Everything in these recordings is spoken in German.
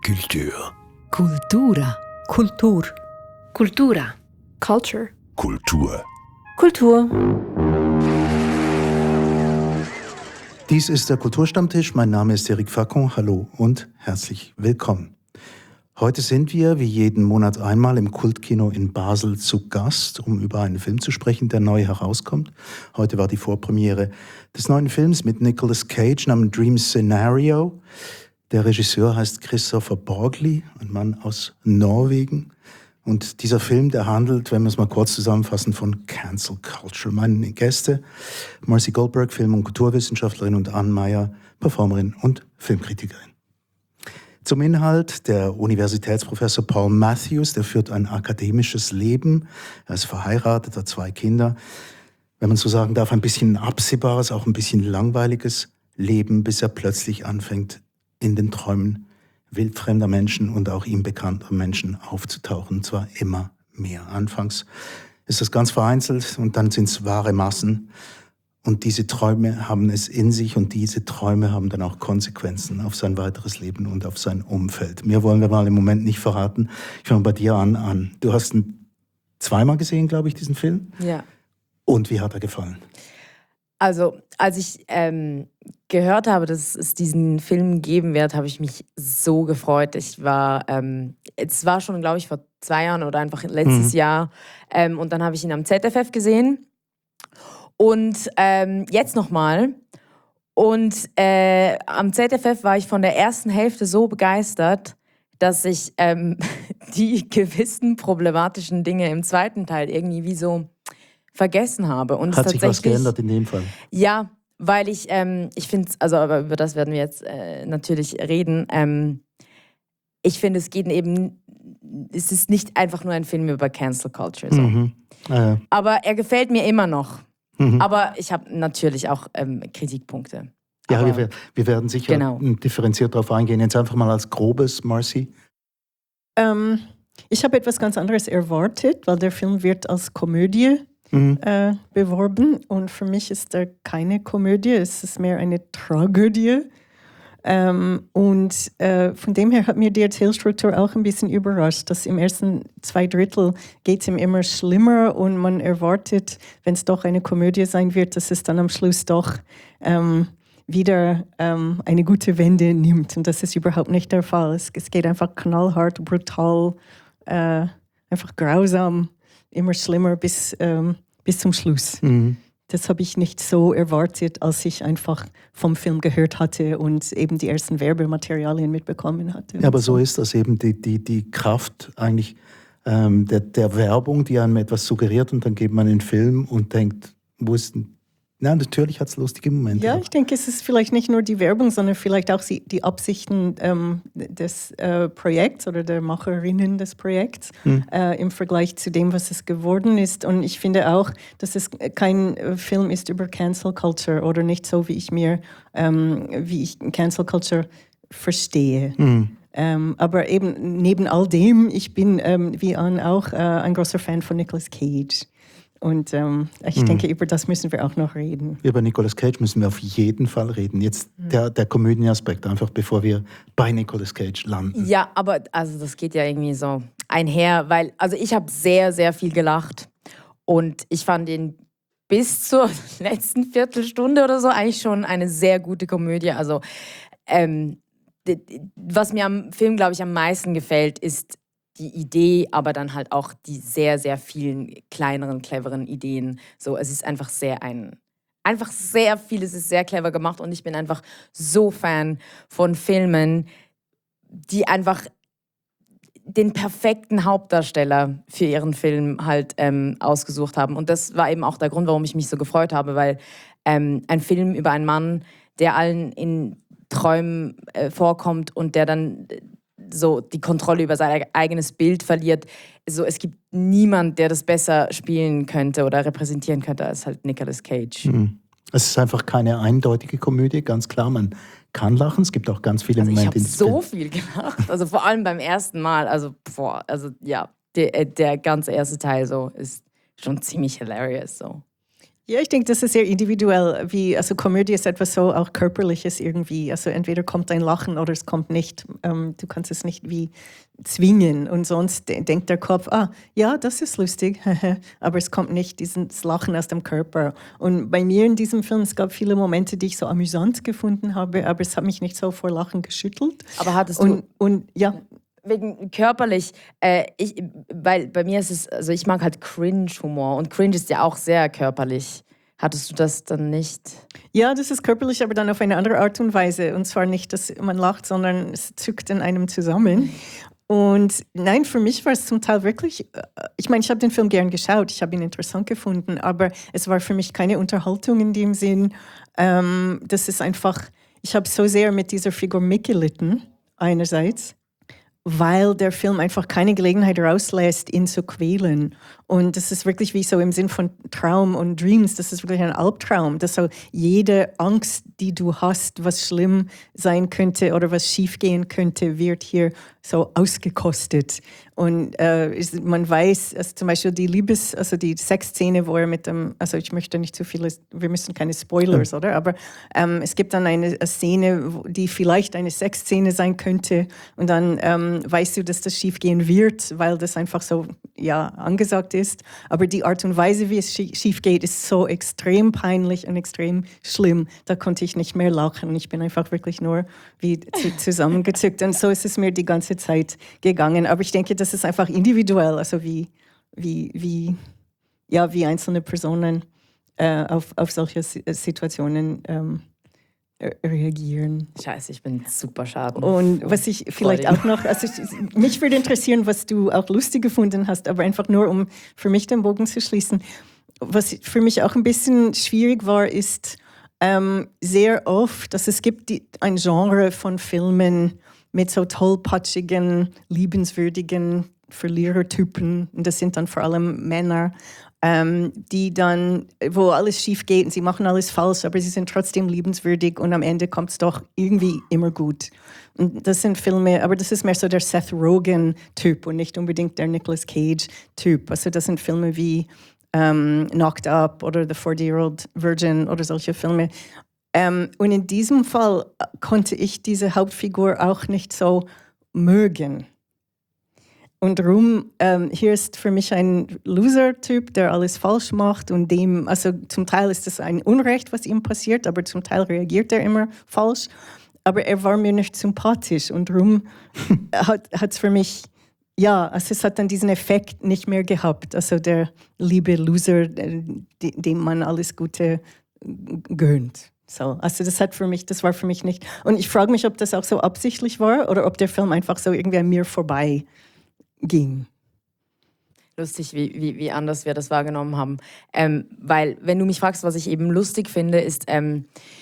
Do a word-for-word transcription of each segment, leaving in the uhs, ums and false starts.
Kultur. Kultura. Kultur. Kultura. Culture. Kultur. Kultur. Dies ist der Kulturstammtisch. Mein Name ist Eric Facon. Hallo und herzlich willkommen. Heute sind wir, wie jeden Monat einmal, im Kultkino in Basel zu Gast, um über einen Film zu sprechen, der neu herauskommt. Heute war die Vorpremiere des neuen Films mit Nicolas Cage namens Dream Scenario. Der Regisseur heißt Kristoffer Borgli, ein Mann aus Norwegen. Und dieser Film, der handelt, wenn wir es mal kurz zusammenfassen, von Cancel Culture. Meine Gäste, Marcy Goldberg, Film- und Kulturwissenschaftlerin, und Ann Meyer, Performerin und Filmkritikerin. Zum Inhalt: Der Universitätsprofessor Paul Matthews, der führt ein akademisches Leben. Er ist verheiratet, hat zwei Kinder. Wenn man so sagen darf, ein bisschen ein absehbares, auch ein bisschen langweiliges Leben, bis er plötzlich anfängt, in den Träumen wildfremder Menschen und auch ihm bekannter Menschen aufzutauchen. Und zwar immer mehr. Anfangs ist das ganz vereinzelt und dann sind es wahre Massen. Und diese Träume haben es in sich und diese Träume haben dann auch Konsequenzen auf sein weiteres Leben und auf sein Umfeld. Mir wollen wir mal im Moment nicht verraten. Ich fange bei dir an. an. Du hast ihn zweimal gesehen, glaube ich, diesen Film. Ja. Und wie hat er gefallen? Also, als ich ähm, gehört habe, dass es diesen Film geben wird, habe ich mich so gefreut. Ich war, ähm, es war schon, glaube ich, vor zwei Jahren oder einfach letztes mhm. Jahr. Ähm, und dann habe ich ihn am Z F F gesehen. Und ähm, jetzt nochmal. Und äh, am Z F F war ich von der ersten Hälfte so begeistert, dass ich ähm, die gewissen problematischen Dinge im zweiten Teil irgendwie wie so vergessen habe. Und Hat sich was geändert in dem Fall? Ja, weil ich, ähm, ich finde, also aber über das werden wir jetzt äh, natürlich reden. Ähm, ich finde, es geht eben, es ist nicht einfach nur ein Film über Cancel Culture. So. Mhm. Ah, ja. Aber er gefällt mir immer noch. Mhm. Aber ich habe natürlich auch ähm, Kritikpunkte. Ja, Aber, wir, wir werden sicher genau. differenziert darauf eingehen. Jetzt einfach mal als grobes, Marcy. Ähm, ich habe etwas ganz anderes erwartet, weil der Film wird als Komödie Mhm. Äh, beworben, und für mich ist er keine Komödie, es ist mehr eine Tragödie. Ähm, und äh, von dem her hat mir die Erzählstruktur auch ein bisschen überrascht, dass im ersten zwei Drittel geht es ihm immer schlimmer und man erwartet, wenn es doch eine Komödie sein wird, dass es dann am Schluss doch ähm, wieder ähm, eine gute Wende nimmt. Und das ist überhaupt nicht der Fall. Es, es geht einfach knallhart, brutal, äh, einfach grausam, immer schlimmer bis, ähm, bis zum Schluss. Mhm. Das habe ich nicht so erwartet, als ich einfach vom Film gehört hatte und eben die ersten Werbematerialien mitbekommen hatte. Ja, aber so. so ist das eben, die, die, die Kraft eigentlich ähm, der, der Werbung, die einem etwas suggeriert, und dann geht man in den Film und denkt, wo ist denn... Na, natürlich hat es lustige Momente. Ja, auch. ich denke, es ist vielleicht nicht nur die Werbung, sondern vielleicht auch die, die Absichten ähm, des äh, Projekts oder der Macherinnen des Projekts hm. äh, im Vergleich zu dem, was es geworden ist. Und ich finde auch, dass es kein Film ist über Cancel Culture oder nicht so, wie ich mir, ähm, wie ich Cancel Culture verstehe. Hm. Ähm, aber eben neben all dem, ich bin ähm, wie Ann auch äh, ein großer Fan von Nicolas Cage. Und ähm, ich mhm. denke, über das müssen wir auch noch reden. Über Nicolas Cage müssen wir auf jeden Fall reden. Jetzt mhm. der, der Komödienaspekt, einfach bevor wir bei Nicolas Cage landen. Ja, aber also das geht ja irgendwie so einher, weil also ich habe sehr, sehr viel gelacht. Und ich fand ihn bis zur letzten Viertelstunde oder so eigentlich schon eine sehr gute Komödie. Also ähm, was mir am Film, glaube ich, am meisten gefällt, ist die Idee, aber dann halt auch die sehr, sehr vielen kleineren, cleveren Ideen. So, es ist einfach sehr ein, einfach sehr viel, es ist sehr clever gemacht, und ich bin einfach so Fan von Filmen, die einfach den perfekten Hauptdarsteller für ihren Film halt ähm, ausgesucht haben. Und das war eben auch der Grund, warum ich mich so gefreut habe, weil ähm, ein Film über einen Mann, der allen in Träumen äh, vorkommt und der dann so die Kontrolle über sein eigenes Bild verliert. So, es gibt niemand, der das besser spielen könnte oder repräsentieren könnte als halt Nicolas Cage. Mhm. Es ist einfach keine eindeutige Komödie, ganz klar. Man kann lachen, es gibt auch ganz viele also Momente. Ich habe so viel gelacht, also vor allem beim ersten Mal. Also, boah, also ja, der, der ganze erste Teil so ist schon ziemlich hilarious. So. Ja, ich denke, das ist sehr individuell. Wie, also Komödie ist etwas so auch Körperliches irgendwie. Also entweder kommt ein Lachen oder es kommt nicht. Ähm, du kannst es nicht wie zwingen und sonst de- denkt der Kopf, ah, ja, das ist lustig, aber es kommt nicht dieses Lachen aus dem Körper. Und bei mir in diesem Film, es gab viele Momente, die ich so amüsant gefunden habe, aber es hat mich nicht so vor Lachen geschüttelt. Aber hattest Und, du... und ja, Wegen körperlich, äh, ich, weil bei mir ist es, also ich mag halt Cringe-Humor und Cringe ist ja auch sehr körperlich. Hattest du das dann nicht? ja, das ist körperlich, aber dann auf eine andere Art und Weise. Und zwar nicht, dass man lacht, sondern es zuckt in einem zusammen. Und nein, für mich war es zum Teil wirklich, äh, ich meine, ich habe den Film gern geschaut, ich habe ihn interessant gefunden, aber es war für mich keine Unterhaltung in dem Sinn. Ähm, das ist einfach, ich habe so sehr mit dieser Figur mitgelitten, einerseits, weil der Film einfach keine Gelegenheit rauslässt, ihn zu quälen. Und das ist wirklich wie so im Sinn von Traum und Dreams, das ist wirklich ein Albtraum, dass so jede Angst, die du hast, was schlimm sein könnte oder was schiefgehen könnte, wird hier so ausgekostet. Und äh, ist, man weiß, also zum Beispiel die Liebes-, also die Sexszene, wo er mit dem, also ich möchte nicht zu viele, wir müssen keine Spoilers, oder? Aber ähm, es gibt dann eine Szene, die vielleicht eine Sexszene sein könnte und dann ähm, weißt du, dass das schiefgehen wird, weil das einfach so, ja, angesagt ist. Aber die Art und Weise, wie es schief geht, ist so extrem peinlich und extrem schlimm. Da konnte ich nicht mehr lachen. Ich bin einfach wirklich nur wie zusammengezückt. Und so ist es mir die ganze Zeit gegangen. Aber ich denke, das ist einfach individuell, also wie, wie, wie, ja, wie einzelne Personen äh, auf, auf solche Situationen ähm, reagieren. Scheiße, ich bin super schade. Und was ich vielleicht auch noch, also ich, mich würde interessieren, was du auch lustig gefunden hast, aber einfach nur, um für mich den Bogen zu schließen. Was für mich auch ein bisschen schwierig war, ist ähm, sehr oft, dass es gibt die, ein Genre von Filmen mit so tollpatschigen, liebenswürdigen Verlierertypen. Und das sind dann vor allem Männer. Ähm, die dann, wo alles schief geht und sie machen alles falsch, aber sie sind trotzdem liebenswürdig und am Ende kommt es doch irgendwie immer gut. Und das sind Filme, aber das ist mehr so der Seth Rogen-Typ und nicht unbedingt der Nicolas Cage-Typ. Also das sind Filme wie ähm, Knocked Up oder The forty-Year-Old Virgin oder solche Filme. Ähm, und in diesem Fall konnte ich diese Hauptfigur auch nicht so mögen. Und darum, ähm, hier ist für mich ein Loser-Typ, der alles falsch macht und dem, also zum Teil ist das ein Unrecht, was ihm passiert, aber zum Teil reagiert er immer falsch. Aber er war mir nicht sympathisch und darum hat es für mich, ja, also es hat dann diesen Effekt nicht mehr gehabt. Also der liebe Loser, dem man alles Gute gönnt. So, also das hat für mich, das war für mich nicht. Und ich frage mich, ob das auch so absichtlich war oder ob der Film einfach so irgendwie an mir vorbei ging. Lustig, wie, wie, wie anders wir das wahrgenommen haben. Ähm, weil, wenn du mich fragst, was ich eben lustig finde, ist, ähm,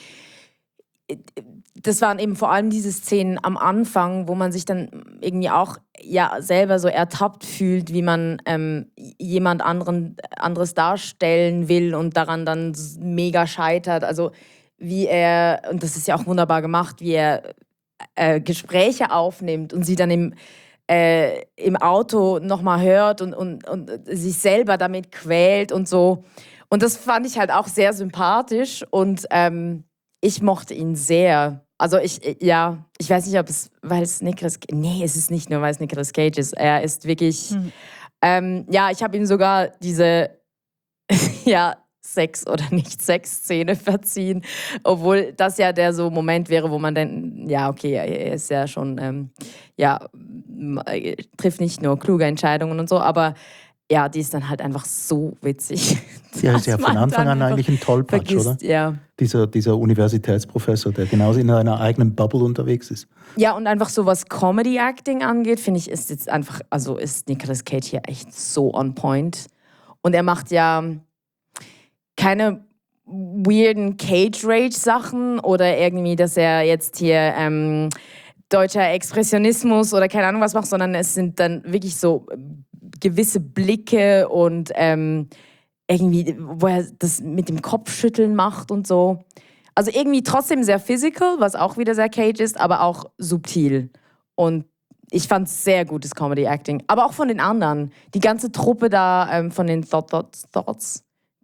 das waren eben vor allem diese Szenen am Anfang, wo man sich dann irgendwie auch ja, selber so ertappt fühlt, wie man ähm, jemand anderen, anderes darstellen will und daran dann mega scheitert. Also wie er, und das ist ja auch wunderbar gemacht, wie er äh, Gespräche aufnimmt und sie dann im Äh, im Auto nochmal hört und, und, und sich selber damit quält und so. Und das fand ich halt auch sehr sympathisch und ähm, ich mochte ihn sehr. Also ich, ja, ich weiß nicht, ob es, weil es Nicolas, nee, es ist nicht nur, weil es Nicolas Cage ist. Er ist wirklich, hm. ähm, ja, ich habe ihm sogar diese, ja, Sex- oder Nicht-Sex-Szene verziehen, obwohl das ja der so Moment wäre, wo man dann, ja, okay, er ist ja schon, ähm, ja, trifft nicht nur kluge Entscheidungen und so, aber ja, die ist dann halt einfach so witzig. Ja, ist ja von Anfang an eigentlich ein Tollpatsch, vergisst, oder? Ja. Dieser, dieser Universitätsprofessor, der genauso in einer eigenen Bubble unterwegs ist. Ja, und einfach so, was Comedy-Acting angeht, finde ich, ist jetzt einfach, also ist Nicolas Cage hier echt so on point. Und er macht ja keine weirden Cage-Rage-Sachen oder irgendwie, dass er jetzt hier ähm, deutscher Expressionismus oder keine Ahnung was macht, sondern es sind dann wirklich so gewisse Blicke und ähm, irgendwie, wo er das mit dem Kopfschütteln macht und so. Also irgendwie trotzdem sehr physical, was auch wieder sehr Cage ist, aber auch subtil. Und ich fand es sehr gutes Comedy-Acting. Aber auch von den anderen. Die ganze Truppe da ähm, von den Thought, Thought, Thoughts,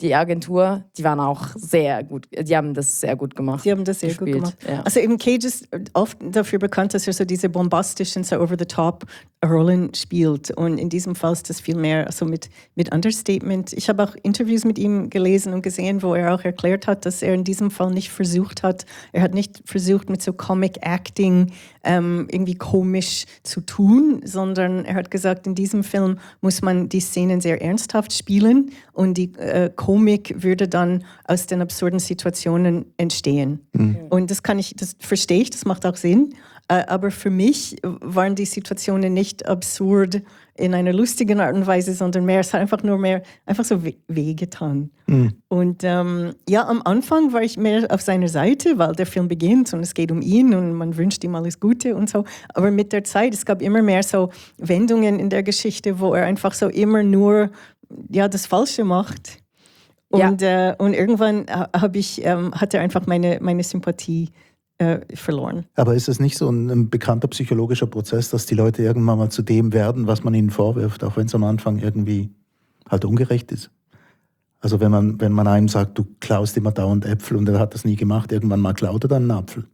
die Agentur, die waren auch sehr gut, die haben das sehr gut gemacht. Die haben das sehr gespielt. gut gemacht. Ja. Also eben Cage ist oft dafür bekannt, dass er so diese bombastischen, so over-the-top Rollen spielt. Und in diesem Fall ist das viel mehr so mit, mit Understatement. Ich habe auch Interviews mit ihm gelesen und gesehen, wo er auch erklärt hat, dass er in diesem Fall nicht versucht hat, er hat nicht versucht mit so Comic Acting ähm, irgendwie komisch zu tun, sondern er hat gesagt, in diesem Film muss man die Szenen sehr ernsthaft spielen und die äh, Komik würde dann aus den absurden Situationen entstehen. Mhm. Und das kann ich, das verstehe ich, das macht auch Sinn. Äh, aber für mich waren die Situationen nicht absurd in einer lustigen Art und Weise, sondern mehr, es hat einfach nur mehr, einfach so weh, wehgetan. Mhm. Und ähm, ja, am Anfang war ich mehr auf seiner Seite, weil der Film beginnt und es geht um ihn und man wünscht ihm alles Gute und so. Aber mit der Zeit, es gab immer mehr so Wendungen in der Geschichte, wo er einfach so immer nur ja, das Falsche macht. Und, ja. äh, und irgendwann hab ich, ähm, hat er einfach meine, meine Sympathie äh, verloren. Aber ist es nicht so ein, ein bekannter psychologischer Prozess, dass die Leute irgendwann mal zu dem werden, was man ihnen vorwirft, auch wenn es am Anfang irgendwie halt ungerecht ist? Also wenn man, wenn man einem sagt, du klaust immer dauernd Äpfel und er hat das nie gemacht, irgendwann mal klaut er dann einen Apfel.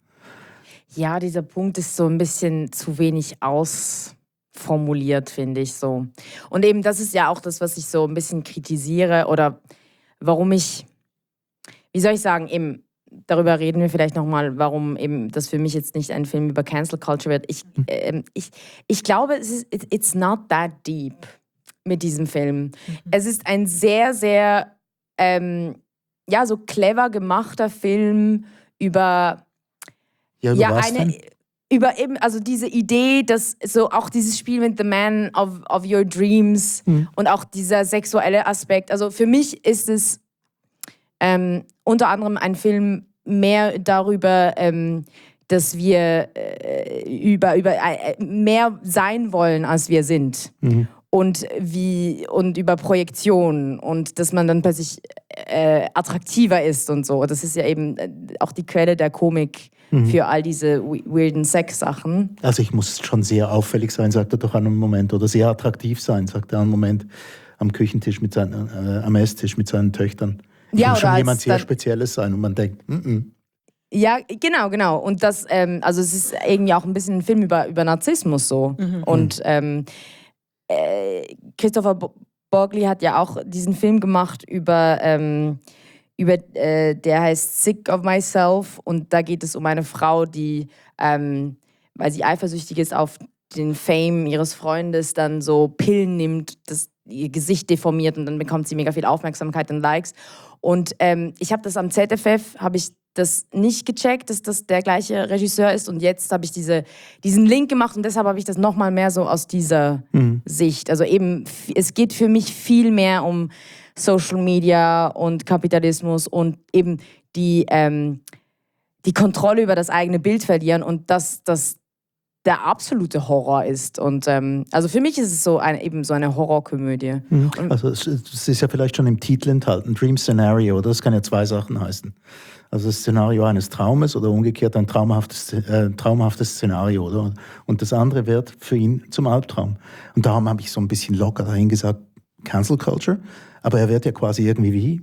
Ja, dieser Punkt ist so ein bisschen zu wenig ausformuliert, finde ich so. Und eben das ist ja auch das, was ich so ein bisschen kritisiere oder warum ich, wie soll ich sagen, eben, darüber reden wir vielleicht nochmal, warum eben das für mich jetzt nicht ein Film über Cancel Culture wird. Ich, äh, ich, ich glaube, es ist, it's not that deep mit diesem Film. Mhm. Es ist ein sehr, sehr, ähm, ja, so clever gemachter Film über, ja, über ja, was eine, denn? über eben, also diese Idee, dass so auch dieses Spiel mit The Man of, of Your Dreams mhm. und auch dieser sexuelle Aspekt. Also für mich ist es ähm, unter anderem ein Film mehr darüber, ähm, dass wir äh, über, über äh, mehr sein wollen, als wir sind. Mhm. Und, wie, und über Projektion und dass man dann plötzlich äh, attraktiver ist und so. Das ist ja eben auch die Quelle der Komik mhm. für all diese weirden Sex-Sachen. Also ich muss schon sehr auffällig sein, sagt er doch an einem Moment, oder sehr attraktiv sein, sagt er an einem Moment am Küchentisch, mit seinen, äh, am Esstisch mit seinen Töchtern. Ich ja, muss schon jemand sehr Spezielles sein und man denkt, mm -mm. Ja, genau, genau. Und das, ähm, also es ist irgendwie auch ein bisschen ein Film über, über Narzissmus so. Mhm. Und ähm, äh, Christopher Borgli hat ja auch diesen Film gemacht über, ähm, über äh, der heißt Sick of Myself und da geht es um eine Frau, die, ähm, weil sie eifersüchtig ist auf den Fame ihres Freundes, dann so Pillen nimmt, das ihr Gesicht deformiert und dann bekommt sie mega viel Aufmerksamkeit und Likes. Und ähm, ich habe das am Z F F, habe ich das nicht gecheckt, dass das der gleiche Regisseur ist und jetzt habe ich diese, diesen Link gemacht und deshalb habe ich das nochmal mehr so aus dieser mhm. Sicht. Also eben, es geht für mich viel mehr um Social Media und Kapitalismus und eben die, ähm, die Kontrolle über das eigene Bild verlieren und dass das der absolute Horror ist. Und ähm, also für mich ist es so eine, eben so eine Horrorkomödie. Mhm. Also es, es ist ja vielleicht schon im Titel enthalten, Dream Scenario, oder? Das kann ja zwei Sachen heißen. Also das Szenario eines Traumes oder umgekehrt ein traumhaftes, äh, traumhaftes Szenario, oder? Und das andere wird für ihn zum Albtraum. Und darum habe ich so ein bisschen locker dahin gesagt, Cancel Culture. Aber er wird ja quasi irgendwie wie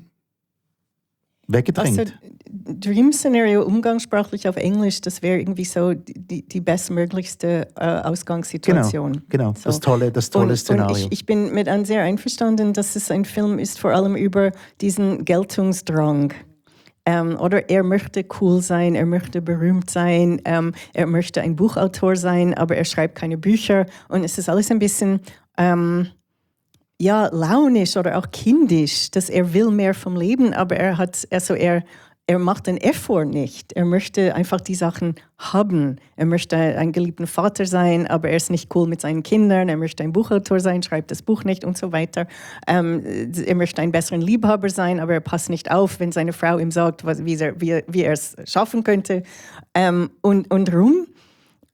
weggedrängt. Also, Dream Scenario umgangssprachlich auf Englisch, das wäre irgendwie so die, die bestmöglichste äh, Ausgangssituation. Genau, genau. So. das tolle, das tolle und, Szenario. Und ich, ich bin mit Anne sehr einverstanden, dass es ein Film ist, vor allem über diesen Geltungsdrang. Ähm, oder er möchte cool sein, er möchte berühmt sein, ähm, er möchte ein Buchautor sein, aber er schreibt keine Bücher. Und es ist alles ein bisschen ähm, ja, launisch oder auch kindisch, dass er will mehr vom Leben, aber er hat, also er, er macht den Effort nicht. Er möchte einfach die Sachen haben. Er möchte ein geliebter Vater sein, aber er ist nicht cool mit seinen Kindern. Er möchte ein Buchautor sein, schreibt das Buch nicht und so weiter. Ähm, er möchte ein besseren Liebhaber sein, aber er passt nicht auf, wenn seine Frau ihm sagt, was, wie, er, wie, wie er es schaffen könnte. Ähm, und, und Ruhm,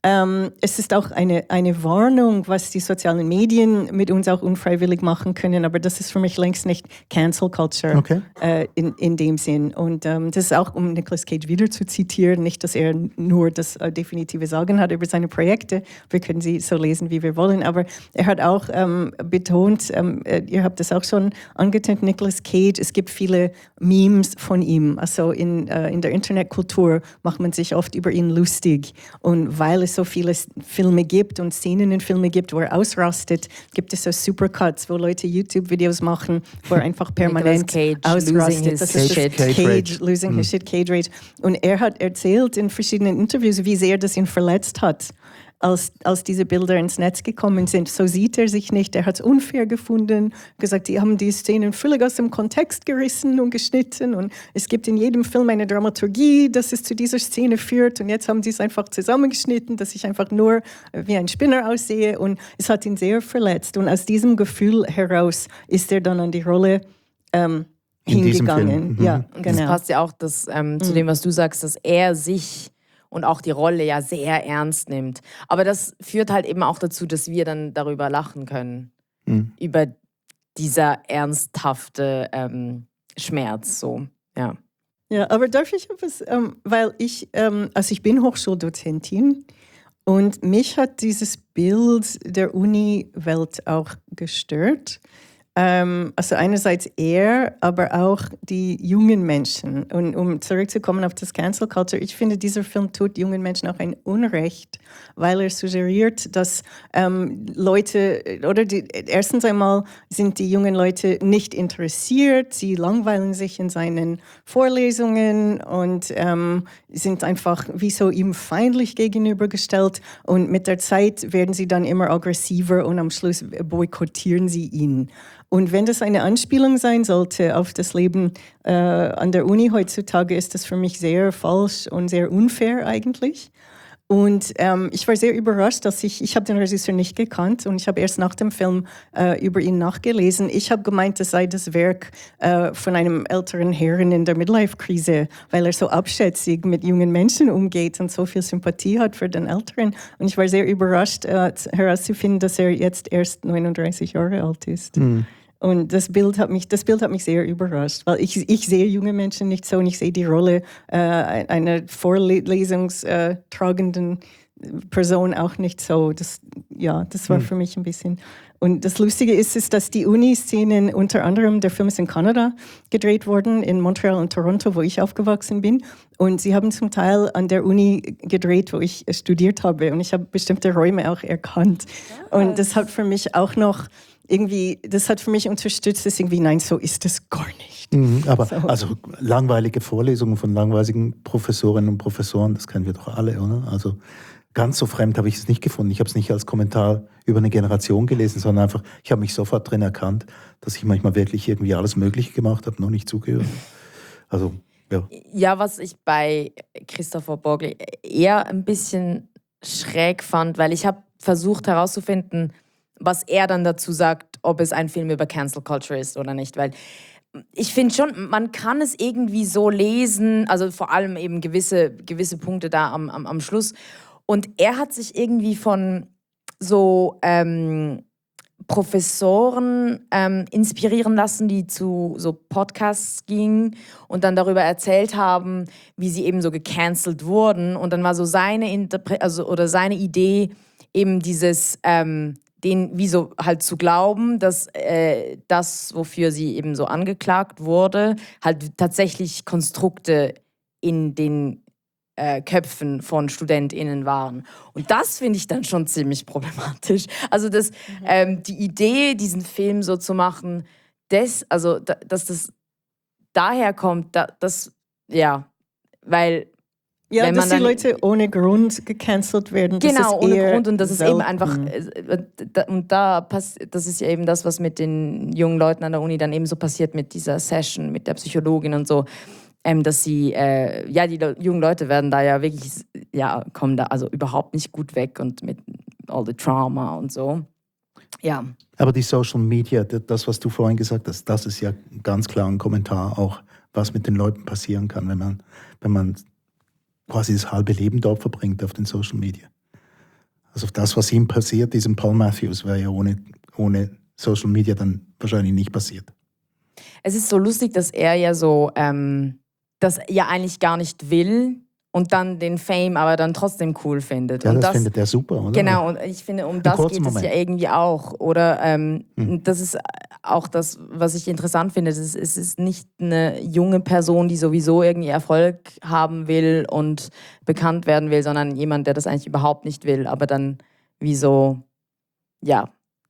Ähm, es ist auch eine, eine Warnung, was die sozialen Medien mit uns auch unfreiwillig machen können, aber das ist für mich längst nicht Cancel Culture Okay. äh, in, in dem Sinn. Und ähm, das ist auch, um Nicolas Cage wieder zu zitieren, nicht, dass er nur das äh, definitive Sagen hat über seine Projekte, wir können sie so lesen, wie wir wollen, aber er hat auch ähm, betont, ähm, ihr habt das auch schon angetönt, Nicolas Cage, es gibt viele Memes von ihm, also in, äh, in der Internetkultur macht man sich oft über ihn lustig und weil es so viele Filme gibt und Szenen in Filme gibt, wo er ausrastet, gibt es so Supercuts, wo Leute YouTube-Videos machen, wo er einfach permanent Cage ausrastet. Das ist Cage, das Cage Cage, Rage. losing his shit, Cage Rage. Und er hat erzählt in verschiedenen Interviews, wie sehr das ihn verletzt hat, als, als diese Bilder ins Netz gekommen sind. So sieht er sich nicht. Er hat es unfair gefunden, gesagt, die haben die Szenen völlig aus dem Kontext gerissen und geschnitten und es gibt in jedem Film eine Dramaturgie, dass es zu dieser Szene führt und jetzt haben sie es einfach zusammengeschnitten, dass ich einfach nur wie ein Spinner aussehe und es hat ihn sehr verletzt und aus diesem Gefühl heraus ist er dann an die Rolle ähm, In diesem hingegangen. Film. Mhm. Ja, Das genau. passt ja auch das, ähm, zu dem, was du sagst, dass er sich und auch die Rolle ja sehr ernst nimmt. Aber das führt halt eben auch dazu, dass wir dann darüber lachen können. Mhm. Über dieser ernsthafte ähm, Schmerz. So, ja. Ja, aber darf ich etwas, ähm, weil ich, ähm, also ich bin Hochschuldozentin und mich hat dieses Bild der Uni-Welt auch gestört. Ähm, also einerseits er, aber auch die jungen Menschen. Und um zurückzukommen auf das Cancel Culture, ich finde, dieser Film tut jungen Menschen auch ein Unrecht, weil er suggeriert, dass ähm, Leute, oder die, erstens einmal sind die jungen Leute nicht interessiert, sie langweilen sich in seinen Vorlesungen und ähm, sind einfach wie so ihm feindlich gegenübergestellt und mit der Zeit werden sie dann immer aggressiver und am Schluss boykottieren sie ihn. Und wenn das eine Anspielung sein sollte auf das Leben äh, an der Uni heutzutage, ist das für mich sehr falsch und sehr unfair eigentlich. Und ähm, ich war sehr überrascht, dass ich, ich habe den Regisseur nicht gekannt und ich habe erst nach dem Film äh, über ihn nachgelesen. Ich habe gemeint, es sei das Werk äh, von einem älteren Herrn in der Midlife-Krise, weil er so abschätzig mit jungen Menschen umgeht und so viel Sympathie hat für den Älteren. Und ich war sehr überrascht äh, herauszufinden, dass er jetzt erst neununddreißig Jahre alt ist. Mhm. Und das Bild hat mich, das Bild hat mich sehr überrascht, weil ich, ich sehe junge Menschen nicht so und ich sehe die Rolle äh, einer vorlesungstragenden Person auch nicht so. Das, ja, das war hm. für mich ein bisschen. Und das Lustige ist, ist, dass die Uni-Szenen, unter anderem, der Film ist in Kanada gedreht worden, in Montreal und Toronto, wo ich aufgewachsen bin. Und sie haben zum Teil an der Uni gedreht, wo ich studiert habe. Und ich habe bestimmte Räume auch erkannt. Ja. Und das hat für mich auch noch irgendwie, das hat für mich unterstützt, dass irgendwie, nein, so ist es gar nicht. Mhm, aber so. Also langweilige Vorlesungen von langweiligen Professorinnen und Professoren, das kennen wir doch alle, oder? Also ganz so fremd habe ich es nicht gefunden. Ich habe es nicht als Kommentar über eine Generation gelesen, sondern einfach, ich habe mich sofort drin erkannt, dass ich manchmal wirklich irgendwie alles Mögliche gemacht habe, noch nicht zugehört. Also, ja. Ja, was ich bei Christopher Borgli eher ein bisschen schräg fand, weil ich habe versucht herauszufinden, was er dann dazu sagt, ob es ein Film über Cancel Culture ist oder nicht. Weil ich finde schon, man kann es irgendwie so lesen, also vor allem eben gewisse, gewisse Punkte da am, am, am Schluss. Und er hat sich irgendwie von so ähm, Professoren ähm, inspirieren lassen, die zu so Podcasts gingen und dann darüber erzählt haben, wie sie eben so gecancelt wurden. Und dann war so seine Interpre- also, oder seine Idee eben dieses ähm, den wie so halt zu glauben, dass äh, das, wofür sie eben so angeklagt wurde, halt tatsächlich Konstrukte in den äh, Köpfen von StudentInnen waren. Und das finde ich dann schon ziemlich problematisch. Also das, mhm. ähm, die Idee, diesen Film so zu machen, des, also da, dass das daher kommt, da, das, ja, weil Ja, wenn dass man die Leute ohne Grund gecancelt werden. Das genau, ist ohne eher Grund. Und das selten. ist eben einfach, äh, da, und da pass, das ist ja eben das, was mit den jungen Leuten an der Uni dann eben so passiert mit dieser Session, mit der Psychologin und so, ähm, dass sie, äh, ja, die Le- jungen Leute werden da ja wirklich, ja, kommen da also überhaupt nicht gut weg und mit all the Trauma und so. Ja. Aber die Social Media, das, was du vorhin gesagt hast, das ist ja ganz klar ein Kommentar auch, was mit den Leuten passieren kann, wenn man, wenn man quasi das halbe Leben dort verbringt auf den Social Media. Also das, was ihm passiert, diesem Paul Matthews, wäre ja ohne, ohne Social Media dann wahrscheinlich nicht passiert. Es ist so lustig, dass er ja so, ähm, das ja eigentlich gar nicht will und dann den Fame aber dann trotzdem cool findet. Ja, und das, das findet er super, oder? Genau, und ich finde, um das geht Moment. es ja irgendwie auch. Oder ähm, hm. das ist auch das, was ich interessant finde. Es ist, es ist nicht eine junge Person, die sowieso irgendwie Erfolg haben will und bekannt werden will, sondern jemand, der das eigentlich überhaupt nicht will, aber dann wie so, ja,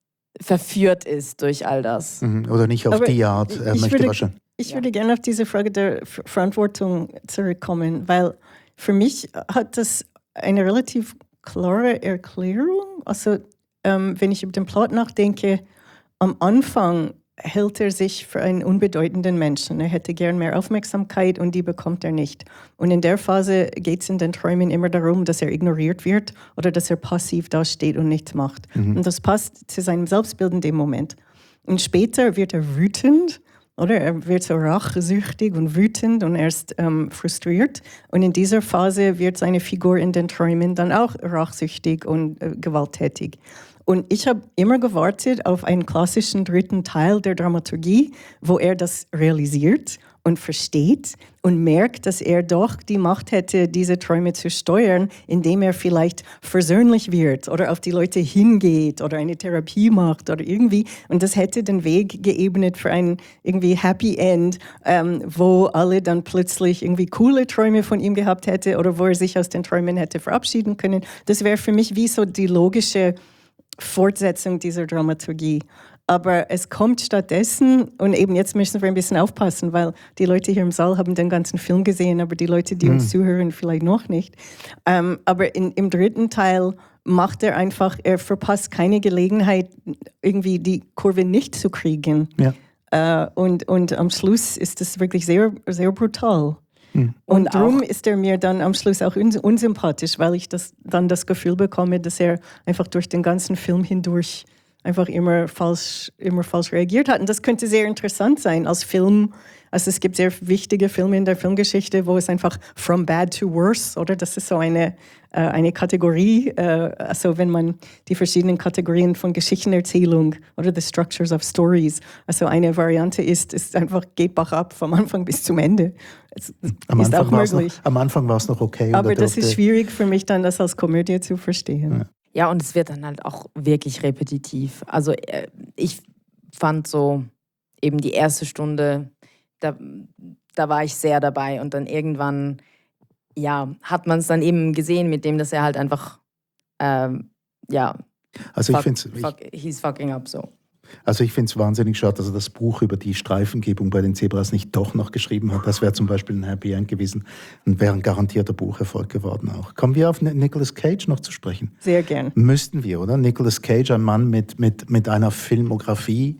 verführt ist durch all das. Mhm. Oder nicht auf aber die Art. Er ich möchte würde, wahrscheinlich. Ich Ja. würde gerne auf diese Frage der Ver- Verantwortung zurückkommen, weil für mich hat das eine relativ klare Erklärung. Also ähm, wenn ich über den Plot nachdenke, am Anfang hält er sich für einen unbedeutenden Menschen. Er hätte gern mehr Aufmerksamkeit und die bekommt er nicht. Und in der Phase geht es in den Träumen immer darum, dass er ignoriert wird oder dass er passiv dasteht und nichts macht. Mhm. Und das passt zu seinem Selbstbild in dem Moment. Und später wird er wütend, oder? Er wird so rachsüchtig und wütend und erst ähm, frustriert. Und in dieser Phase wird seine Figur in den Träumen dann auch rachsüchtig und äh, gewalttätig. Und ich habe immer gewartet auf einen klassischen dritten Teil der Dramaturgie, wo er das realisiert und versteht und merkt, dass er doch die Macht hätte, diese Träume zu steuern, indem er vielleicht versöhnlich wird oder auf die Leute hingeht oder eine Therapie macht oder irgendwie. Und das hätte den Weg geebnet für ein irgendwie Happy End, ähm, wo alle dann plötzlich irgendwie coole Träume von ihm gehabt hätte oder wo er sich aus den Träumen hätte verabschieden können. Das wäre für mich wie so die logische Fortsetzung dieser Dramaturgie. Aber es kommt stattdessen, und eben jetzt müssen wir ein bisschen aufpassen, weil die Leute hier im Saal haben den ganzen Film gesehen, aber die Leute, die uns zuhören, vielleicht noch nicht. Ähm, aber in, im dritten Teil macht er einfach, er verpasst keine Gelegenheit, irgendwie die Kurve nicht zu kriegen. Ja. Äh, und, und am Schluss ist das wirklich sehr, sehr brutal. Hm. Und, Und darum auch- ist er mir dann am Schluss auch uns- unsympathisch, weil ich das, dann das Gefühl bekomme, dass er einfach durch den ganzen Film hindurch einfach immer falsch, immer falsch reagiert hat. Und das könnte sehr interessant sein als Film. Also es gibt sehr wichtige Filme in der Filmgeschichte, wo es einfach from bad to worse, oder? Das ist so eine, äh, eine Kategorie, äh, also wenn man die verschiedenen Kategorien von Geschichtenerzählung oder the structures of stories, also eine Variante ist, ist einfach geht Bach ab vom Anfang bis zum Ende. Es Am ist Anfang auch war's möglich. Noch, am Anfang war es noch okay. und Aber er das durfte- ist schwierig für mich dann, das als Komödie zu verstehen. Ja. Ja, und es wird dann halt auch wirklich repetitiv. Also äh, ich fand so eben die erste Stunde, da, da war ich sehr dabei und dann irgendwann, ja, hat man es dann eben gesehen mit dem, dass er halt einfach, ähm, ja, Also ich fuck, finde es fuck, he's fucking up so. also ich find's wahnsinnig schade, dass er das Buch über die Streifengebung bei den Zebras nicht doch noch geschrieben hat. Das wäre zum Beispiel ein Happy End gewesen und wäre ein garantierter Bucherfolg geworden auch. Kommen wir auf Nicolas Cage noch zu sprechen? Sehr gern. Müssten wir, oder? Nicolas Cage, ein Mann mit, mit, mit einer Filmografie,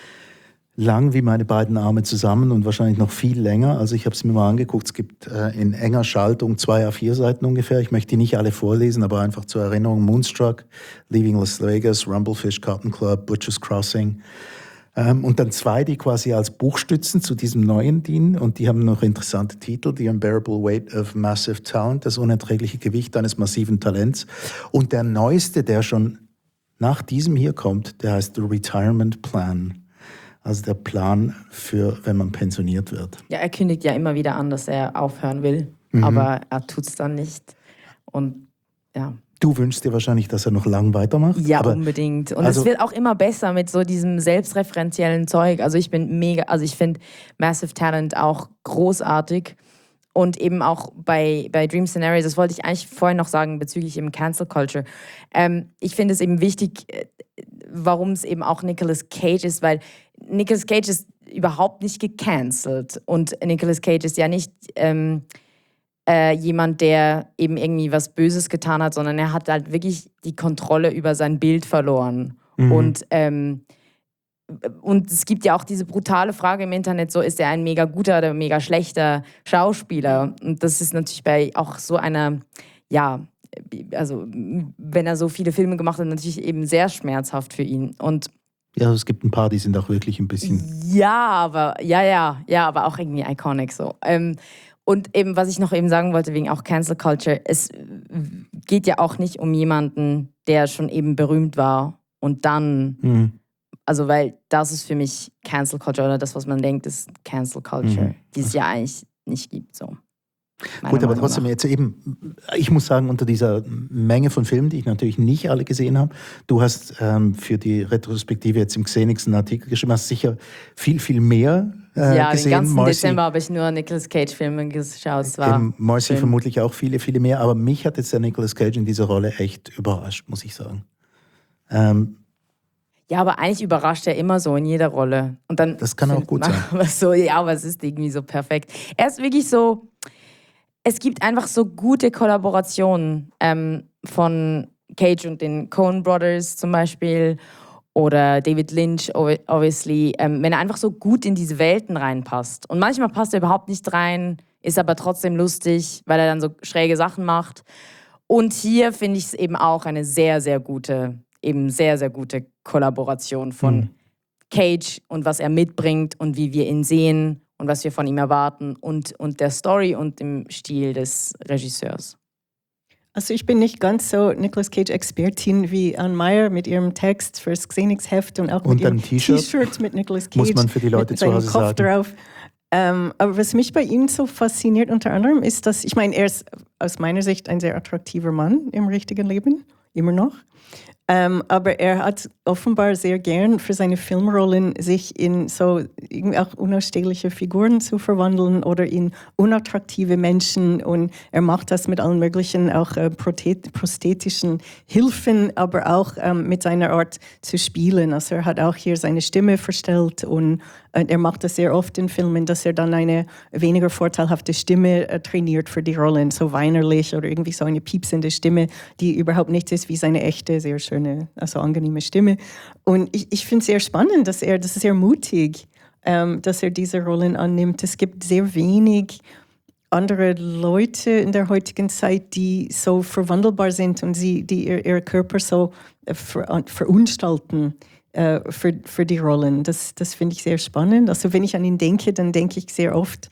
lang wie meine beiden Arme zusammen und wahrscheinlich noch viel länger. Also ich habe es mir mal angeguckt, es gibt äh, in enger Schaltung zwei A vier Seiten ungefähr. Ich möchte die nicht alle vorlesen, aber einfach zur Erinnerung. Moonstruck, Leaving Las Vegas, Rumblefish, Cotton Club, Butcher's Crossing. Ähm, und dann zwei, die quasi als Buchstützen zu diesem neuen dienen. Und die haben noch interessante Titel. The Unbearable Weight of Massive Talent, das unerträgliche Gewicht eines massiven Talents. Und der neueste, der schon nach diesem hier kommt, der heißt The Retirement Plan. Also der Plan für, wenn man pensioniert wird. Ja, er kündigt ja immer wieder an, dass er aufhören will, Mhm. aber er tut es dann nicht. Und ja. Du wünschst dir wahrscheinlich, dass er noch lang weitermacht? Ja, aber unbedingt. Und also- es wird auch immer besser mit so diesem selbstreferenziellen Zeug. Also ich bin mega, also ich finde Massive Talent auch großartig. Und eben auch bei, bei Dream Scenarios, das wollte ich eigentlich vorhin noch sagen bezüglich eben Cancel Culture. Ähm, ich finde es eben wichtig, äh, warum es eben auch Nicolas Cage ist, weil Nicolas Cage ist überhaupt nicht gecancelt. Und Nicolas Cage ist ja nicht ähm, äh, jemand, der eben irgendwie was Böses getan hat, sondern er hat halt wirklich die Kontrolle über sein Bild verloren. Mhm. Und ähm, Und es gibt ja auch diese brutale Frage im Internet, so ist er ein mega guter oder mega schlechter Schauspieler? Und das ist natürlich bei auch so einer, ja, also wenn er so viele Filme gemacht hat, natürlich eben sehr schmerzhaft für ihn. Und ja, es gibt ein paar, die sind auch wirklich ein bisschen... ja, aber ja, ja, ja, aber auch irgendwie iconic so. Ähm, Und eben, was ich noch eben sagen wollte, wegen auch Cancel Culture, es geht ja auch nicht um jemanden, der schon eben berühmt war und dann, mhm. also weil das ist für mich Cancel Culture oder das, was man denkt, ist Cancel Culture, mhm. die es ja eigentlich nicht gibt, so. Gut, aber trotzdem jetzt eben, ich muss sagen, unter dieser Menge von Filmen, die ich natürlich nicht alle gesehen habe, du hast ähm, für die Retrospektive jetzt im Xenix einen Artikel geschrieben, hast sicher viel, viel mehr äh, ja, gesehen. Ja, den ganzen Marcy, Dezember habe ich nur Nicolas Cage-Filme geschaut. Es war ähm, Marcy vermutlich auch viele, viele mehr, aber mich hat jetzt der Nicolas Cage in dieser Rolle echt überrascht, muss ich sagen. Ähm, Ja, aber eigentlich überrascht er immer so in jeder Rolle. Und dann das kann auch gut sein. Aber so, ja, aber es ist irgendwie so perfekt. Er ist wirklich so... Es gibt einfach so gute Kollaborationen ähm, von Cage und den Coen Brothers zum Beispiel oder David Lynch, obviously, ähm, wenn er einfach so gut in diese Welten reinpasst. Und manchmal passt er überhaupt nicht rein, ist aber trotzdem lustig, weil er dann so schräge Sachen macht. Und hier finde ich es eben auch eine sehr, sehr gute, eben sehr, sehr gute Kollaboration von mhm. Cage und was er mitbringt und wie wir ihn sehen und was wir von ihm erwarten und, und der Story und dem Stil des Regisseurs. Also ich bin nicht ganz so Nicolas Cage-Expertin wie Anne Meyer mit ihrem Text fürs Xenix-Heft und auch und mit ihrem T-Shirt mit Nicolas Cage. Muss man für die Leute mit zu Hause Kopf sagen. Drauf. Ähm, aber was mich bei ihm so fasziniert unter anderem ist, dass, ich meine, er ist aus meiner Sicht ein sehr attraktiver Mann im richtigen Leben, immer noch. Ähm, aber er hat offenbar sehr gern für seine Filmrollen sich in so irgendwie auch unausstehliche Figuren zu verwandeln oder in unattraktive Menschen, und er macht das mit allen möglichen auch äh, prosthetischen Hilfen, aber auch ähm, mit seiner Art zu spielen. Also er hat auch hier seine Stimme verstellt und äh, er macht das sehr oft in Filmen, dass er dann eine weniger vorteilhafte Stimme äh, trainiert für die Rollen, so weinerlich oder irgendwie so eine piepsende Stimme, die überhaupt nichts ist wie seine echte, sehr schöne, also angenehme Stimme. Und ich, ich finde es sehr spannend, dass er, das ist sehr mutig, ähm, dass er diese Rollen annimmt. Es gibt sehr wenig andere Leute in der heutigen Zeit, die so verwandelbar sind und sie, die ihr, ihr Körper so äh, ver, verunstalten äh, für, für die Rollen. Das, das finde ich sehr spannend. Also wenn ich an ihn denke, dann denke ich sehr oft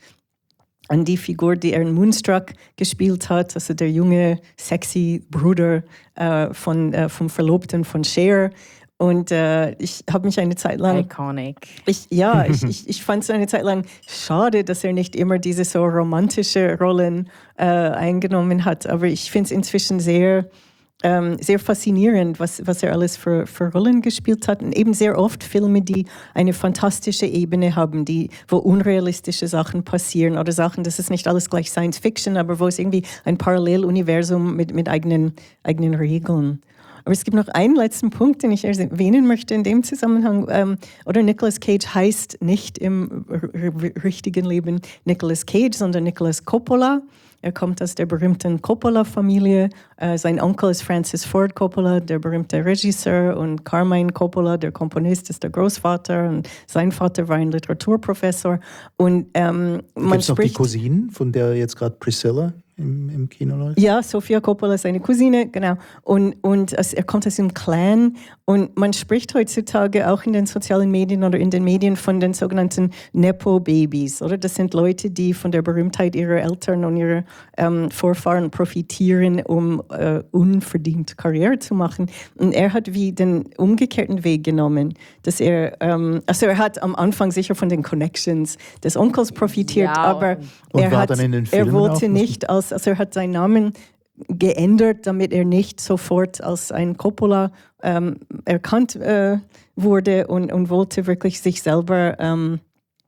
an die Figur, die er in Moonstruck gespielt hat, also der junge, sexy Bruder äh, von, äh, vom Verlobten von Cher. Und äh, ich habe mich eine Zeit lang... Iconic. Ich, ja, ich, ich, ich fand es eine Zeit lang schade, dass er nicht immer diese so romantische Rollen äh, eingenommen hat. Aber ich finde es inzwischen sehr... Ähm, sehr faszinierend, was, was er alles für, für Rollen gespielt hat. Und eben sehr oft Filme, die eine fantastische Ebene haben, die, wo unrealistische Sachen passieren oder Sachen, das ist nicht alles gleich Science Fiction, aber wo es irgendwie ein Paralleluniversum mit, mit eigenen, eigenen Regeln. Aber es gibt noch einen letzten Punkt, den ich erwähnen möchte in dem Zusammenhang. Ähm, oder Nicolas Cage heißt nicht im r- richtigen Leben Nicolas Cage, sondern Nicolas Coppola. Er kommt aus der berühmten Coppola-Familie. Äh, sein Onkel ist Francis Ford Coppola, der berühmte Regisseur, und Carmine Coppola, der Komponist, ist der Großvater, und sein Vater war ein Literaturprofessor. Und ähm, man Gibt's spricht noch die Cousine, von der jetzt gerade Priscilla im, im Kino läuft? Ja, Sofia Coppola ist seine Cousine, genau. Und, und also er kommt aus dem Clan. Und man spricht heutzutage auch in den sozialen Medien oder in den Medien von den sogenannten Nepo-Babys, oder? Das sind Leute, die von der Berühmtheit ihrer Eltern und ihrer ähm, Vorfahren profitieren, um äh, unverdient Karriere zu machen. Und er hat wie den umgekehrten Weg genommen, dass er, ähm, also er hat am Anfang sicher von den Connections des Onkels profitiert, ja, aber und er, war hat, dann in den Filmen er wollte auch, nicht als, also er hat seinen Namen geändert, damit er nicht sofort als ein Coppola ähm, erkannt äh, wurde und, und wollte wirklich sich selber ähm,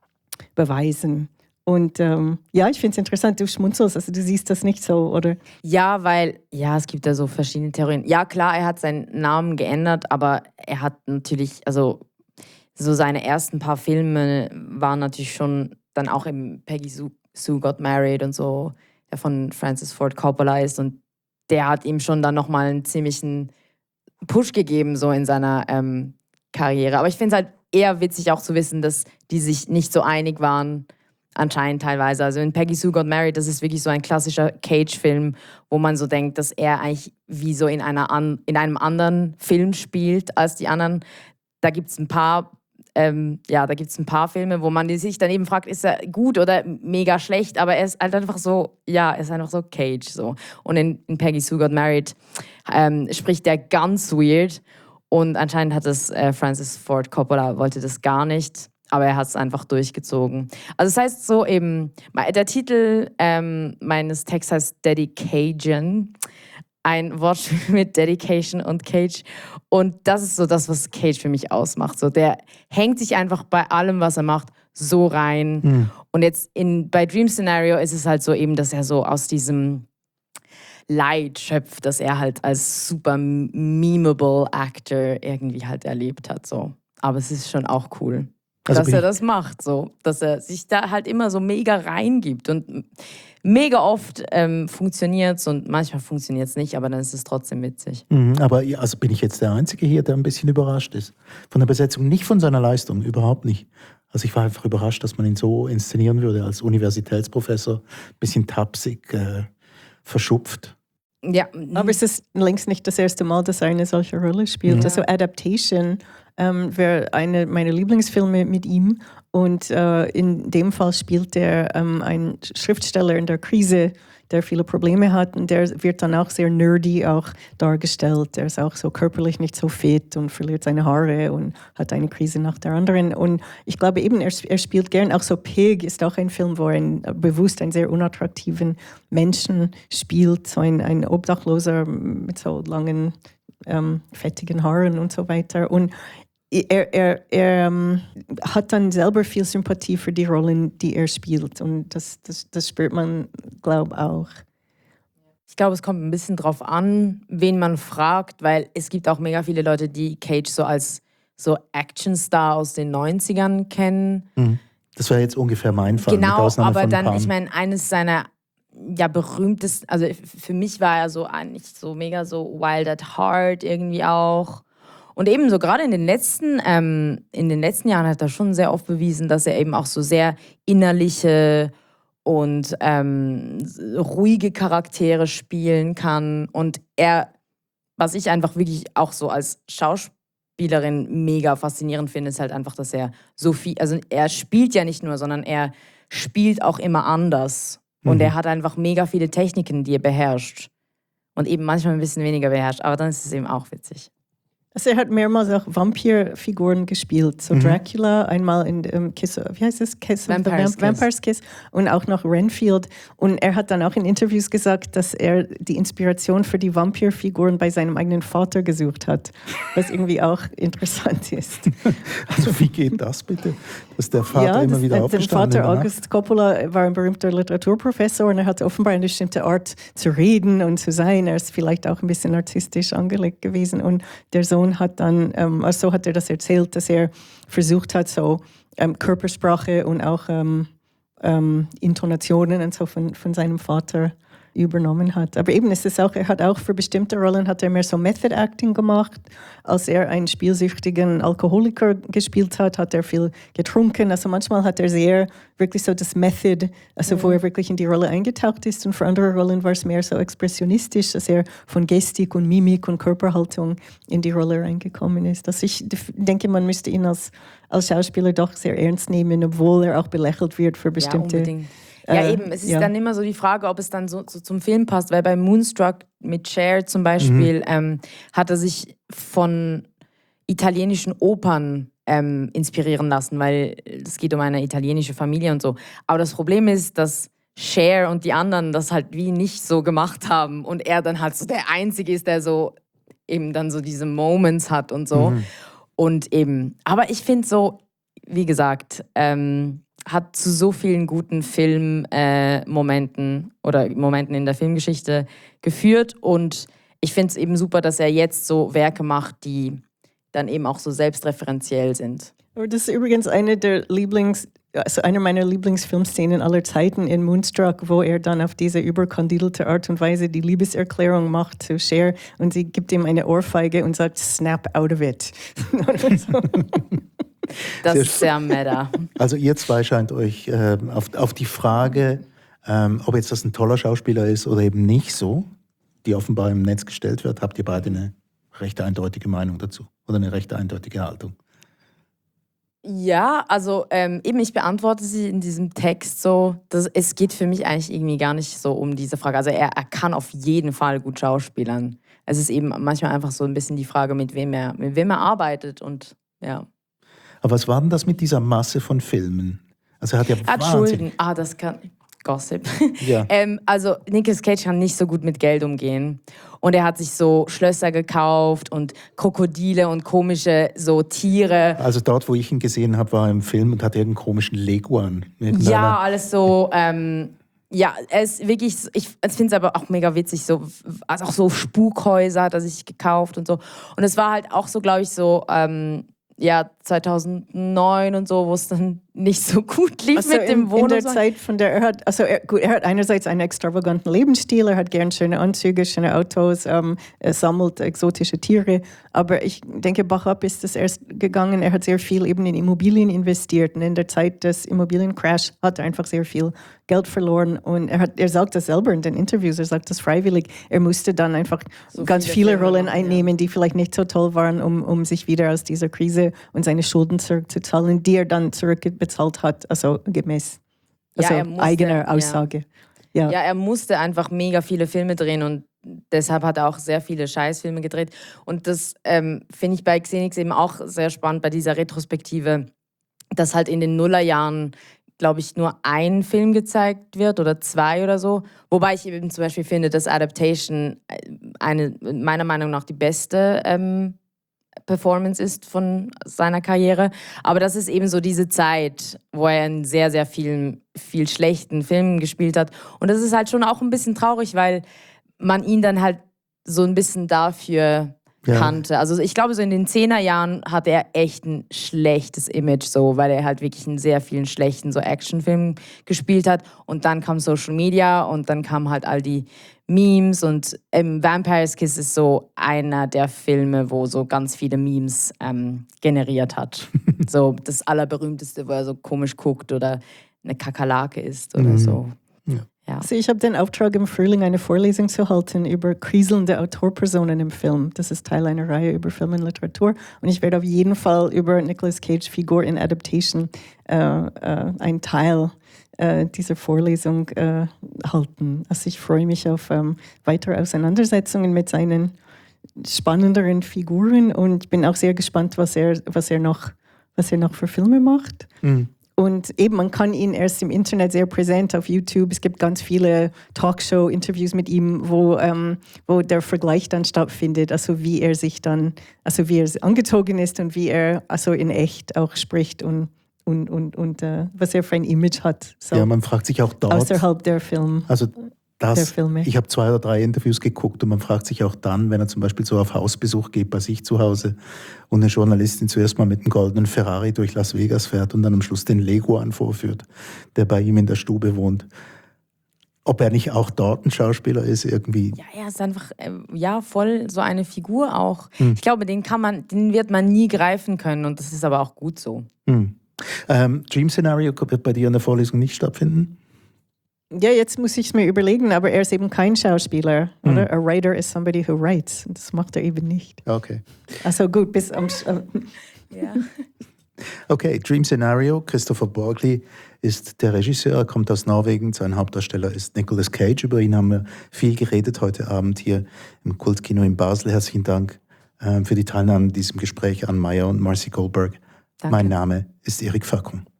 beweisen. Und ähm, ja, ich finde es interessant, du schmunzelst, also du siehst das nicht so, oder? Ja, weil, ja, es gibt da so verschiedene Theorien. Ja, klar, er hat seinen Namen geändert, aber er hat natürlich, also so seine ersten paar Filme waren natürlich schon dann auch im Peggy Sue, Sue Got Married und so, der von Francis Ford Coppola ist, und der hat ihm schon dann nochmal einen ziemlichen Push gegeben, so in seiner ähm, Karriere. Aber ich finde es halt eher witzig auch zu wissen, dass die sich nicht so einig waren, anscheinend teilweise. Also in Peggy Sue Got Married, das ist wirklich so ein klassischer Cage-Film, wo man so denkt, dass er eigentlich wie so in, einer an, in einem anderen Film spielt als die anderen. Da gibt es ein paar ähm, ja, da gibt es ein paar Filme, wo man sich dann eben fragt, ist er gut oder mega schlecht, aber er ist halt einfach so, ja, er ist einfach so Cage. So. Und in, in Peggy Sue Got Married ähm, spricht der ganz weird und anscheinend hat es äh, Francis Ford Coppola, wollte das gar nicht, aber er hat es einfach durchgezogen. Also das heißt so eben, der Titel ähm, meines Texts heißt Dedication. Ein Wortspiel mit Dedication und Cage. Und das ist so das, was Cage für mich ausmacht. So, der hängt sich einfach bei allem, was er macht, so rein. Mhm. Und jetzt in, bei Dream Scenario ist es halt so eben, dass er so aus diesem Leid schöpft, dass er halt als super memeable Actor irgendwie halt erlebt hat. So. Aber es ist schon auch cool, also dass er das macht. So. Dass er sich da halt immer so mega reingibt. Und mega oft ähm, funktioniert es und manchmal funktioniert es nicht, aber dann ist es trotzdem witzig. Mhm, aber also bin ich jetzt der Einzige hier, der ein bisschen überrascht ist? Von der Besetzung, nicht von seiner Leistung, überhaupt nicht. Also ich war einfach überrascht, dass man ihn so inszenieren würde, als Universitätsprofessor, ein bisschen tapsig, äh, verschupft. Ja, aber es ist längst nicht das erste Mal, dass er eine solche Rolle spielt. Ja. Also Adaptation ähm, wäre eine meiner Lieblingsfilme mit ihm. Und äh, in dem Fall spielt er ähm, einen Schriftsteller in der Krise, der viele Probleme hat. Und der wird dann auch sehr nerdy auch dargestellt. Der ist auch so körperlich nicht so fit und verliert seine Haare und hat eine Krise nach der anderen. Und ich glaube eben, er, er spielt gern. Auch so Pig ist auch ein Film, wo er ein, bewusst einen sehr unattraktiven Menschen spielt. So ein, ein Obdachloser mit so langen, ähm, fettigen Haaren und so weiter. Und Er, er, er ähm, hat dann selber viel Sympathie für die Rollen, die er spielt. Und das, das, das spürt man, glaube ich, auch. Ich glaube, es kommt ein bisschen drauf an, wen man fragt, weil es gibt auch mega viele Leute, die Cage so als so Actionstar aus den neunzigern kennen. Mhm. Das wäre jetzt ungefähr mein Fall. Genau, aber dann, ich meine, eines seiner ja, berühmtesten, also für mich war er so eigentlich so mega so Wild at Heart irgendwie auch. Und eben so gerade in den letzten, ähm, in den letzten Jahren hat er schon sehr oft bewiesen, dass er eben auch so sehr innerliche und ähm, ruhige Charaktere spielen kann. Und er, was ich einfach wirklich auch so als Schauspielerin mega faszinierend finde, ist halt einfach, dass er so viel, also er spielt ja nicht nur, sondern er spielt auch immer anders. Und mhm. er hat einfach mega viele Techniken, die er beherrscht. Und eben manchmal ein bisschen weniger beherrscht, aber dann ist es eben auch witzig. Also er hat mehrmals auch Vampirfiguren gespielt. So mhm. Dracula, einmal in um, Kiss, wie heißt es? Kiss Vampire's, Kiss. Vampire's Kiss. Und auch noch Renfield. Und er hat dann auch in Interviews gesagt, dass er die Inspiration für die Vampirfiguren bei seinem eigenen Vater gesucht hat. Was irgendwie auch interessant ist. Also wie geht das bitte? Dass der Vater ja, immer das, wieder aufgestanden ist? Der Vater August Coppola war ein berühmter Literaturprofessor und er hatte offenbar eine bestimmte Art zu reden und zu sein. Er ist vielleicht auch ein bisschen narzisstisch angelegt gewesen. Und der Sohn hat dann, ähm, also so hat er das erzählt, dass er versucht hat, so ähm, Körpersprache und auch ähm, ähm, Intonationen und so von, von seinem Vater übernommen hat. Aber eben ist es auch, er hat auch für bestimmte Rollen hat er mehr so Method Acting gemacht. Als er einen spielsüchtigen Alkoholiker gespielt hat, hat er viel getrunken. Also manchmal hat er sehr wirklich so das Method, also mhm. wo er wirklich in die Rolle eingetaucht ist. Und für andere Rollen war es mehr so expressionistisch, dass er von Gestik und Mimik und Körperhaltung in die Rolle reingekommen ist. Also ich denke, man müsste ihn als, als Schauspieler doch sehr ernst nehmen, obwohl er auch belächelt wird für bestimmte... Ja, unbedingt. Ja, eben. Es ist ja. dann immer so die Frage, ob es dann so, so zum Film passt, weil bei Moonstruck mit Cher zum Beispiel mhm. ähm, hat er sich von italienischen Opern ähm, inspirieren lassen, weil es geht um eine italienische Familie und so. Aber das Problem ist, dass Cher und die anderen das halt wie nicht so gemacht haben und er dann halt so der Einzige ist, der so eben dann so diese Moments hat und so. Mhm. Und eben, aber ich finde so, wie gesagt, ähm, hat zu so vielen guten Filmmomenten äh, oder Momenten in der Filmgeschichte geführt. Und ich finde es eben super, dass er jetzt so Werke macht, die dann eben auch so selbstreferenziell sind. Das ist übrigens eine der Lieblings, also eine meiner Lieblingsfilmszenen aller Zeiten in Moonstruck, wo er dann auf diese überkandidelte Art und Weise die Liebeserklärung macht zu Cher und sie gibt ihm eine Ohrfeige und sagt, snap out of it. Das ist sehr meta. Also ihr zwei scheint euch äh, auf, auf die Frage, ähm, ob jetzt das ein toller Schauspieler ist oder eben nicht so, die offenbar im Netz gestellt wird, habt ihr beide eine recht eindeutige Meinung dazu oder eine recht eindeutige Haltung. Ja, also ähm, eben, ich beantworte sie in diesem Text so, dass es geht für mich eigentlich irgendwie gar nicht so um diese Frage. Also er, er kann auf jeden Fall gut schauspielern. Es ist eben manchmal einfach so ein bisschen die Frage, mit wem er, mit wem er arbeitet und ja. Aber was war denn das mit dieser Masse von Filmen? Also er hat ja Er hat wahnsinnig... Schulden. Ah, das kann... Gossip. Ja. ähm, also Nicolas Cage kann nicht so gut mit Geld umgehen. Und er hat sich so Schlösser gekauft und Krokodile und komische so Tiere. Also dort, wo ich ihn gesehen habe, war er im Film und hatte irgendeinen komischen Leguan. Ja, alles so... Ähm, ja, er ist wirklich, ich finde es aber auch mega witzig, so, also auch so Spukhäuser hat er sich gekauft und so. Und es war halt auch so, glaube ich, so, ähm, ja, zweitausendneun und so, wo es dann nicht so gut lief also mit dem in, Wohnen. in der Zeit, von der er hat, also er, gut, er hat einerseits einen extravaganten Lebensstil, er hat gern schöne Anzüge, schöne Autos, ähm, er sammelt exotische Tiere, aber ich denke, Bach-up ist das erst gegangen, er hat sehr viel eben in Immobilien investiert und in der Zeit des Immobiliencrash hat er einfach sehr viel Geld verloren und er, hat, er sagt das selber in den Interviews, er sagt das freiwillig, er musste dann einfach so ganz viele, viele Rollen machen, einnehmen, ja. die vielleicht nicht so toll waren, um, um sich wieder aus dieser Krise und seine Schulden zurückzuzahlen, die er dann zurückbezahlt hat, also gemäß also ja, musste, eigener Aussage. Ja. Ja. ja, er musste einfach mega viele Filme drehen und deshalb hat er auch sehr viele Scheißfilme gedreht. Und das ähm, finde ich bei Xenix eben auch sehr spannend, bei dieser Retrospektive, dass halt in den Nullerjahren, glaube ich, nur ein Film gezeigt wird oder zwei oder so. Wobei ich eben zum Beispiel finde, dass Adaptation eine, meiner Meinung nach die beste ähm, Performance ist von seiner Karriere. Aber das ist eben so diese Zeit, wo er in sehr, sehr vielen, viel schlechten Filmen gespielt hat. Und das ist halt schon auch ein bisschen traurig, weil man ihn dann halt so ein bisschen dafür ja. kannte. Also ich glaube, so in den Zehnerjahren hatte er echt ein schlechtes Image, so, weil er halt wirklich in sehr vielen schlechten so Actionfilmen gespielt hat. Und dann kam Social Media und dann kamen halt all die Memes und ähm, Vampire's Kiss ist so einer der Filme, wo so ganz viele Memes ähm, generiert hat. So das allerberühmteste, wo er so komisch guckt oder eine Kakerlake ist oder mhm. so. Ja. Ja. Also ich habe den Auftrag, im Frühling eine Vorlesung zu halten über kriselnde Autorpersonen im Film. Das ist Teil einer Reihe über Film und Literatur. Und ich werde auf jeden Fall über Nicolas Cage Figur in Adaptation äh, äh, ein Teil äh, dieser Vorlesung äh, halten. Also ich freue mich auf ähm, weitere Auseinandersetzungen mit seinen spannenderen Figuren und bin auch sehr gespannt, was er, was er, noch, was er noch für Filme macht. Mhm. Und eben, man kann ihn erst im Internet sehr präsent auf YouTube. Es gibt ganz viele Talkshow-Interviews mit ihm, wo, ähm, wo der Vergleich dann stattfindet, also wie er sich dann, also wie er angezogen ist und wie er also in echt auch spricht und, und, und, und uh, was er für ein Image hat. So ja, man fragt sich auch dort. Außerhalb der Film. Also das, ich habe zwei oder drei Interviews geguckt und man fragt sich auch dann, wenn er zum Beispiel so auf Hausbesuch geht bei sich zu Hause und eine Journalistin zuerst mal mit einem goldenen Ferrari durch Las Vegas fährt und dann am Schluss den Leguan vorführt, der bei ihm in der Stube wohnt. Ob er nicht auch dort ein Schauspieler ist irgendwie. Ja, er ist einfach äh, ja, voll so eine Figur auch. Hm. Ich glaube, den kann man, den wird man nie greifen können und das ist aber auch gut so. Hm. Ähm, Dream Scenario wird bei dir in der Vorlesung nicht stattfinden? Ja, jetzt muss ich es mir überlegen, aber er ist eben kein Schauspieler, mhm. oder? A writer is somebody who writes. Das macht er eben nicht. Okay. Also gut, bis am... Äh, ja. Okay, Dream Scenario. Christopher Borgli ist der Regisseur, er kommt aus Norwegen. Sein Hauptdarsteller ist Nicolas Cage. Über ihn haben wir viel geredet heute Abend hier im Kultkino in Basel. Herzlichen Dank äh, für die Teilnahme an diesem Gespräch an Maya und Marcy Goldberg. Danke. Mein Name ist Erik Facon.